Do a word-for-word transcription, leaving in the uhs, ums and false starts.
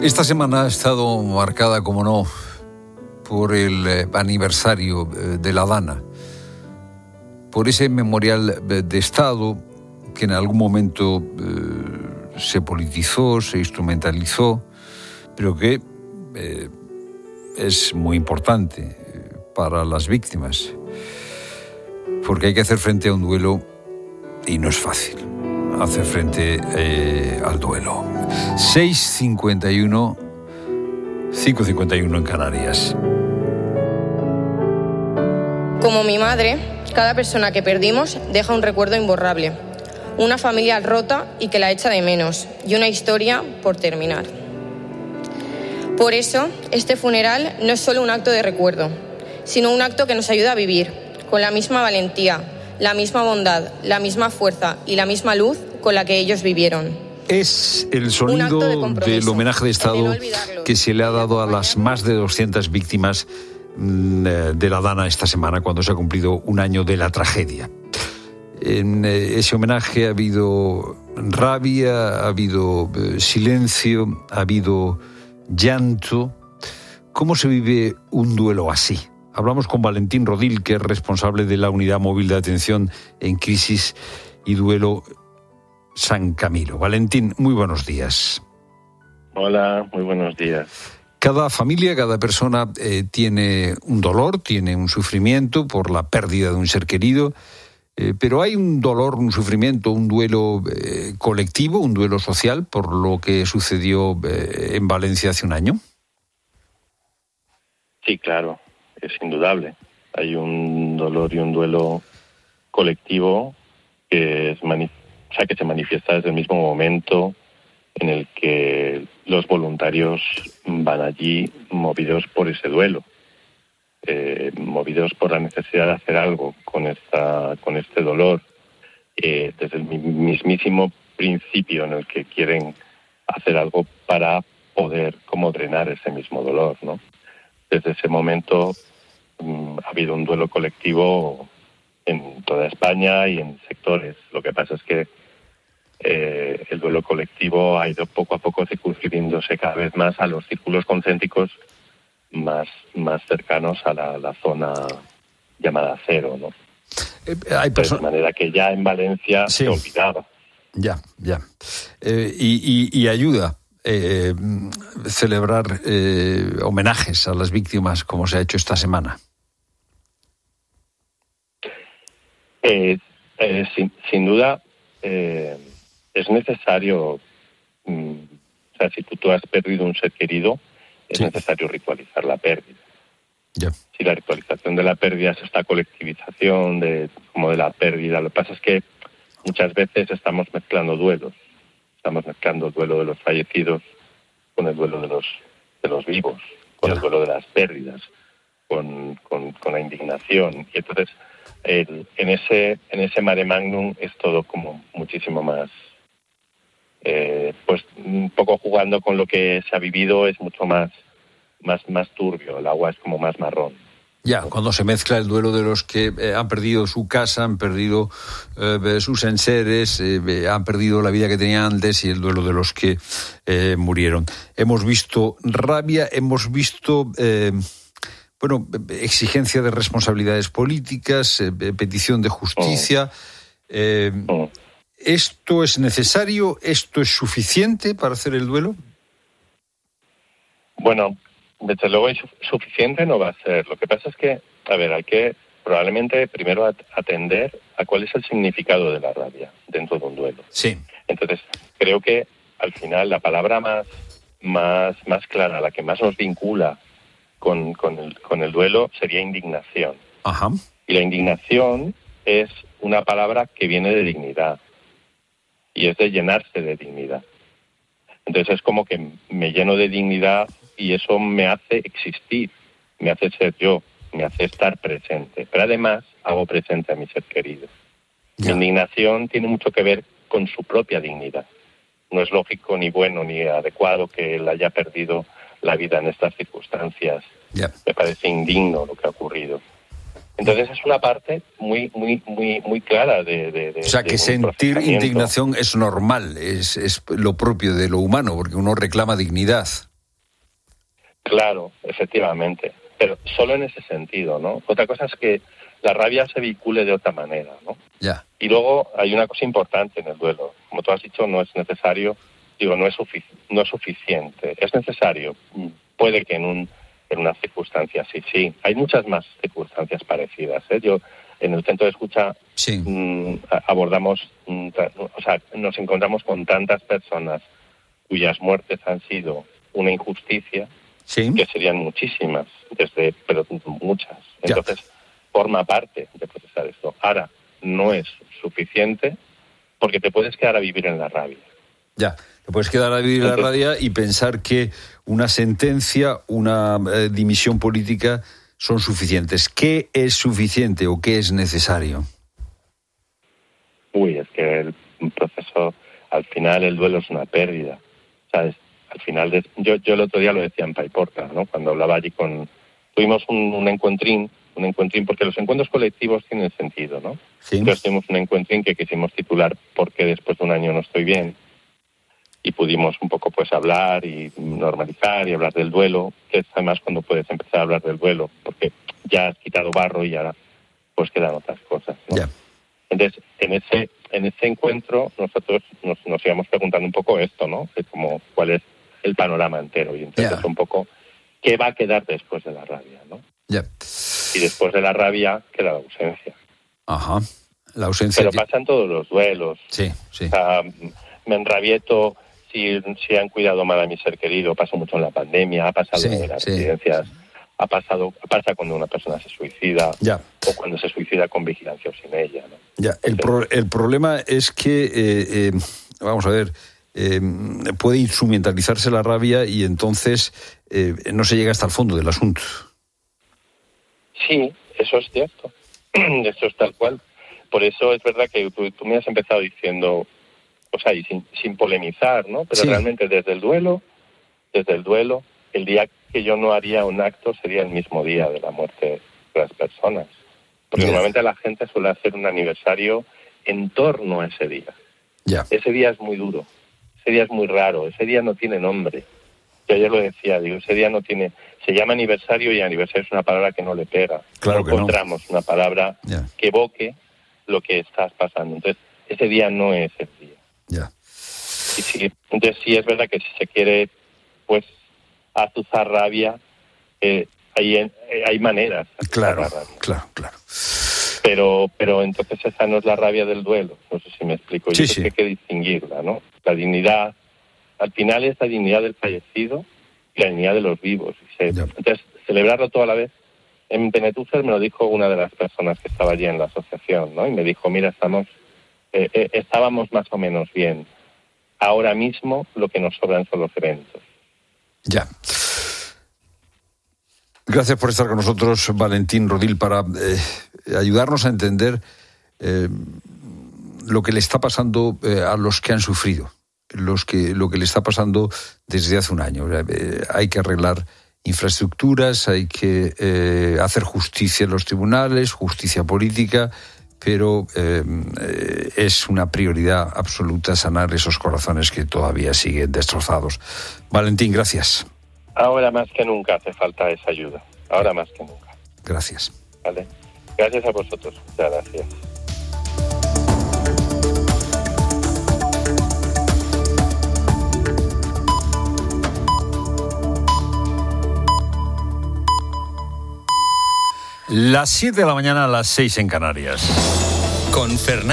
Esta semana ha estado marcada, como no, por el eh, aniversario eh, de la Dana, por ese memorial de Estado que en algún momento eh, se politizó, se instrumentalizó, pero que eh, es muy importante para las víctimas, porque hay que hacer frente a un duelo y no es fácil hacer frente eh, al duelo. seis cincuenta y uno, cinco cincuenta y uno en Canarias. Como mi madre, cada persona que perdimos deja un recuerdo imborrable, una familia rota y que la echa de menos, y una historia por terminar. Por eso, este funeral no es solo un acto de recuerdo, sino un acto que nos ayuda a vivir, con la misma valentía, la misma bondad, la misma fuerza y la misma luz con la que ellos vivieron. Es el sonido de del homenaje de Estado de no que se le ha dado a las más de doscientas víctimas de la Dana esta semana, cuando se ha cumplido un año de la tragedia. En ese homenaje ha habido rabia, ha habido silencio, ha habido llanto. ¿Cómo se vive un duelo así? Hablamos con Valentín Rodil, que es responsable de la Unidad Móvil de Atención en Crisis y Duelo San Camilo. Valentín, muy buenos días. Hola, muy buenos días. Cada familia, cada persona eh, tiene un dolor, tiene un sufrimiento por la pérdida de un ser querido, eh, pero hay un dolor, un sufrimiento, un duelo eh, colectivo, un duelo social por lo que sucedió eh, en Valencia hace un año. Sí, claro. Es indudable. Hay un dolor y un duelo colectivo que, es mani- o sea, que se manifiesta desde el mismo momento en el que los voluntarios van allí movidos por ese duelo, eh, movidos por la necesidad de hacer algo con esta, con este dolor, eh, desde el mismísimo principio en el que quieren hacer algo para poder como drenar ese mismo dolor, ¿no? Desde ese momento um, ha habido un duelo colectivo en toda España y en sectores. Lo que pasa es que eh, el duelo colectivo ha ido poco a poco circunscribiéndose cada vez más a los círculos concéntricos más, más cercanos a la, la zona llamada cero, ¿no? Eh, hay perso- de manera que ya en Valencia sí. se olvidaba. Ya, ya. Eh, y, y, y ayuda. Eh, celebrar eh, homenajes a las víctimas como se ha hecho esta semana. Eh, eh, sin, sin duda eh, es necesario, mm, o sea, si tú, tú has perdido un ser querido, es sí. necesario ritualizar la pérdida. Yeah. Si la ritualización de la pérdida es esta colectivización de, como de la pérdida, lo que pasa es que muchas veces estamos mezclando duelos. Estamos mezclando el duelo de los fallecidos con el duelo de los de los vivos, con yeah. el duelo de las pérdidas, con, con, con la indignación. Y entonces, el, en ese en ese mare magnum es todo como muchísimo más, eh, pues un poco jugando con lo que se ha vivido, es mucho más, más, más turbio, el agua es como más marrón. Ya, cuando se mezcla el duelo de los que eh, han perdido su casa, han perdido eh, sus enseres, eh, han perdido la vida que tenían antes, y el duelo de los que eh, murieron. Hemos visto rabia, hemos visto eh, bueno, exigencia de responsabilidades políticas, eh, petición de justicia. Eh, ¿Esto es necesario? ¿Esto es suficiente para hacer el duelo? Bueno, desde luego suficiente no va a ser. Lo que pasa es que, a ver, hay que probablemente primero atender a cuál es el significado de la rabia dentro de un duelo. Sí. Entonces, creo que al final la palabra más, más, más clara, la que más nos vincula con, con, el, con el duelo, sería indignación. Ajá. Y la indignación es una palabra que viene de dignidad y es de llenarse de dignidad. Entonces es como que me lleno de dignidad y eso me hace existir, me hace ser yo, me hace estar presente. Pero además hago presente a mi ser querido. Yeah. Mi indignación tiene mucho que ver con su propia dignidad. No es lógico, ni bueno, ni adecuado que él haya perdido la vida en estas circunstancias. Yeah. Me parece indigno lo que ha ocurrido. Entonces es una parte muy muy muy muy clara de... de, de o sea, que sentir indignación es normal, es, es lo propio de lo humano, porque uno reclama dignidad. Claro, efectivamente, pero solo en ese sentido, ¿no? Otra cosa es que la rabia se vincule de otra manera, ¿no? Ya. Y luego hay una cosa importante en el duelo. Como tú has dicho, no es necesario, digo, no es, sufic- no es suficiente. Es necesario. Puede que en un en unas circunstancias sí, sí. Hay muchas más circunstancias parecidas, ¿eh? Yo, en el centro de escucha, sí. mmm, abordamos, mmm, o sea, nos encontramos con tantas personas cuyas muertes han sido una injusticia, sí. que serían muchísimas, desde pero muchas. Entonces, ya. forma parte de procesar esto. Ahora, no es suficiente porque te puedes quedar a vivir en la rabia. Ya, te puedes quedar a vivir en la rabia y pensar que una sentencia, una eh, dimisión política son suficientes. ¿Qué es suficiente o qué es necesario? Uy, es que el proceso, al final el duelo es una pérdida, ¿sabes? Al final, de, yo, yo el otro día lo decía en Paiporta, ¿no? Cuando hablaba allí con... Tuvimos un, un encuentrín, un encuentrín, porque los encuentros colectivos tienen sentido, ¿no? Sí. Entonces tuvimos un encuentrín que quisimos titular ¿Por qué después de un año no estoy bien? Y pudimos un poco pues hablar y normalizar y hablar del duelo, que es además cuando puedes empezar a hablar del duelo, porque ya has quitado barro y ahora pues quedan otras cosas, ¿no? Yeah. Entonces, en ese en ese encuentro nosotros nos, nos íbamos preguntando un poco esto, ¿no? Que como cuál es el panorama entero y entonces yeah. un poco qué va a quedar después de la rabia, ¿no? Yeah. Y después de la rabia queda la ausencia. Ajá. La ausencia. Pero pasan todos los duelos. Sí, sí. O sea, me enrabieto si, si han cuidado mal a mi ser querido. Pasó mucho en la pandemia, ha pasado sí, en las sí. residencias, ha pasado, pasa cuando una persona se suicida ya. o cuando se suicida con vigilancia o sin ella, ¿no? Ya. El, pro, el problema es que, eh, eh, vamos a ver, eh, puede instrumentalizarse la rabia y entonces eh, no se llega hasta el fondo del asunto. Sí, eso es cierto. Eso es tal cual. Por eso es verdad que tú, tú me has empezado diciendo, o sea, y sin, sin polemizar, ¿no? Pero sí. realmente desde el duelo, desde el duelo, el día que yo no haría un acto sería el mismo día de la muerte de las personas. Porque yeah. normalmente la gente suele hacer un aniversario en torno a ese día. Yeah. Ese día es muy duro, ese día es muy raro, ese día no tiene nombre. Yo ayer lo decía, digo, ese día no tiene... Se llama aniversario y aniversario es una palabra que no le pega. Claro no que encontramos no. una palabra yeah. que evoque lo que estás pasando. Entonces, ese día no es el día. Yeah. Y sí, entonces sí es verdad que si se quiere, pues, azuzar rabia, eh, hay, eh, hay maneras. Claro, la rabia. claro, claro. Pero, pero entonces esa no es la rabia del duelo. No sé si me explico. Yo sí, creo sí. que hay que distinguirla, ¿no? La dignidad, al final es la dignidad del fallecido y la dignidad de los vivos. Se, yeah. Entonces, celebrarlo toda la vez. En Benetúser me lo dijo una de las personas que estaba allí en la asociación, ¿no? Y me dijo, mira, estamos, eh, eh, estábamos más o menos bien. Ahora mismo lo que nos sobran son los eventos. Ya. Gracias por estar con nosotros, Valentín Rodil, para eh, ayudarnos a entender eh, lo que le está pasando eh, a los que han sufrido, los que, lo que le está pasando desde hace un año. Eh, hay que arreglar infraestructuras, hay que eh, hacer justicia en los tribunales, justicia política, pero eh, eh, es una prioridad absoluta sanar esos corazones que todavía siguen destrozados. Valentín, gracias. Ahora más que nunca hace falta esa ayuda. Ahora más que nunca. Gracias. Vale. Gracias a vosotros. Muchas gracias. Las siete de la mañana, a las seis en Canarias. Con Fernando.